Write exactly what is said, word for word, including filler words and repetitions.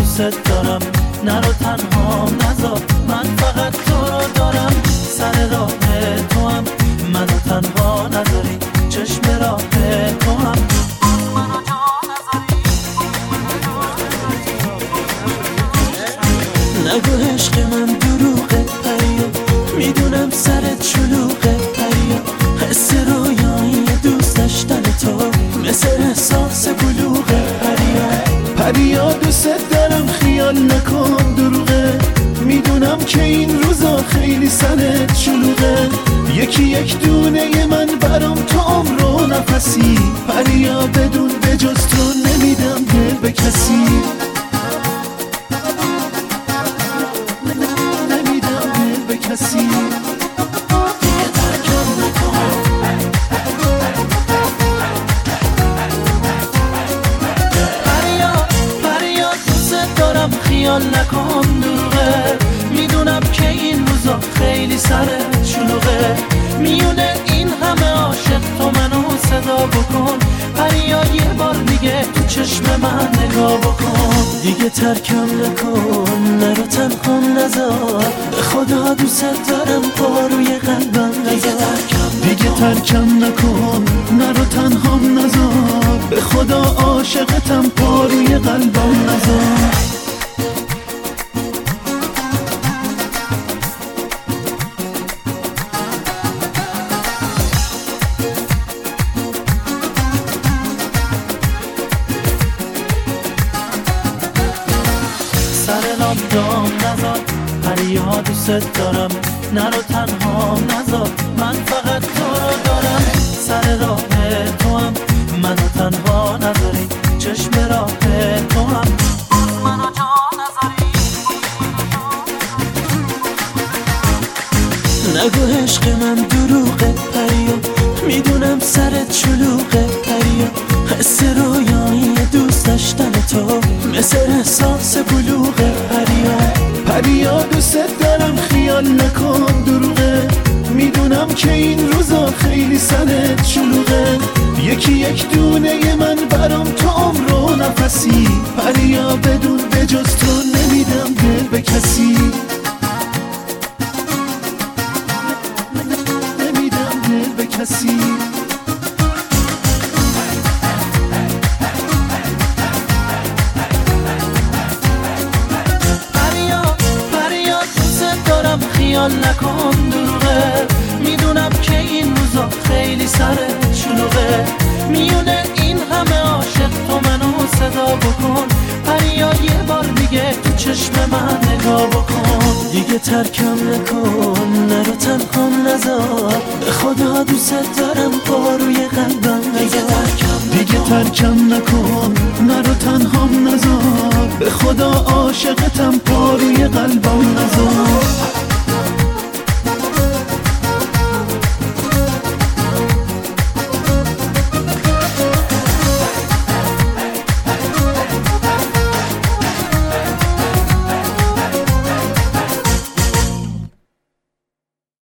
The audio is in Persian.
دوست دارم، نرو تنها نذار، من فقط تو رو دارم. سر راه تو هم منو تنها نذاری، چشم راه تو هم منو جا نذاری. نگو عشق من دروغه پریا، میدونم سرت شلوغه پریا، حس رویایی دوست داشتن تو مثل احساس بلوغه پریا. پریا دوست دارم خیال نکن دروغه، میدونم که این روزا خیلی سرت شلوغه. یکی یک دونه من برام تو عمر و نفسی، پریا بدون بجز تو نمیدم دل به کسی. نمیدم دل به کسی. خیال نکن دروغه، میدونم که این روزا خیلی سرت شلوغه. میونه این همه عاشق تو منو صدا بکن، پریا یه بار دیگه تو چشم من نگاه بکن. دیگه ترکم نکن، نرو تنها نذار، به خدا دوست دارم پاروی قلبم نذار. دیگه ترکم نکن، نرو تنها نذار، به خدا عاشقتم پاروی قلبم نذار. سر راه دام نذار، پریا دوست دارم، نرو تنها نذار، من فقط تو رو دارم. سر راه تو هم منو تنها نذاری، چشم راه تو هم منو جا نذاری. نگو عشق من دروغه پریا، میدونم سرت شلوغه پریا، حس رویایی دوست داشتن تو مثل احساس بلوغه پریا. پریا دوست دارم خیال نکن دروغه، میدونم که این روزا خیلی سرت شلوغه. یکی یک دونه من برام تو عمر و نفسی، پریا بدون بجز تو نمیدم دل به کسی. نمیدم دل به کسی. خیال نکن دروغه، میدونم که این روزا خیلی سرت شلوغه. میونه این همه عاشق تو منو صدا بکن، پریا یه بار دیگه تو چشم من نگاه بکن. دیگه ترکم نکن، نرو تنها نذار، به خدا دوست دارم پاروی قلبم نذار. دیگه ترکم نکن، نرو تنها نذار، به خدا عاشقتم پاروی قلبم نذار.